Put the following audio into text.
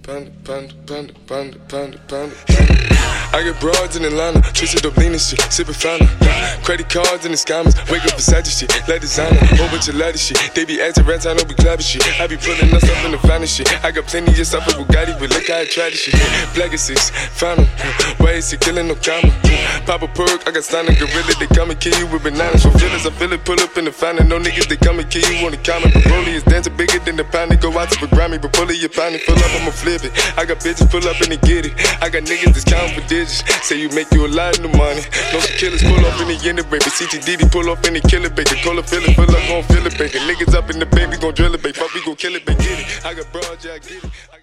Panda. I get broads in Atlanta, twisted up lean and shit, sippin' fountain. Credit cards in the scammers, wake up Versace shit, like designer, whole bunch of lattice shit. They be acting rats, I know be clapping shit. I be pulling us up in the finest shit. I got plenty of stuff with Bugatti, but look how I try this shit. Black is 6, found him. Why is he killing no comma? Pop a perk, I got signed a gorilla, they come and kill you with bananas. For feelings, I feel it, pull up in the fountain. No niggas, they come and kill you on the counter. Broly is dancing bigger than the pound. They go out to the Grammy, but pull it, your pound, pull up, I'ma flip it. I got bitches pull up and they get it. I got niggas that's counting for digits. Say you make you a lot of money. No killers pull up in the end of baby. CTDD pull up in the killer baby. Call a feeling, fill up, gon' feel it baby. Niggas up in the baby, gon' drill it baby. Fuck, we gon' kill it baby. Get it. I got broad, yeah, I get it.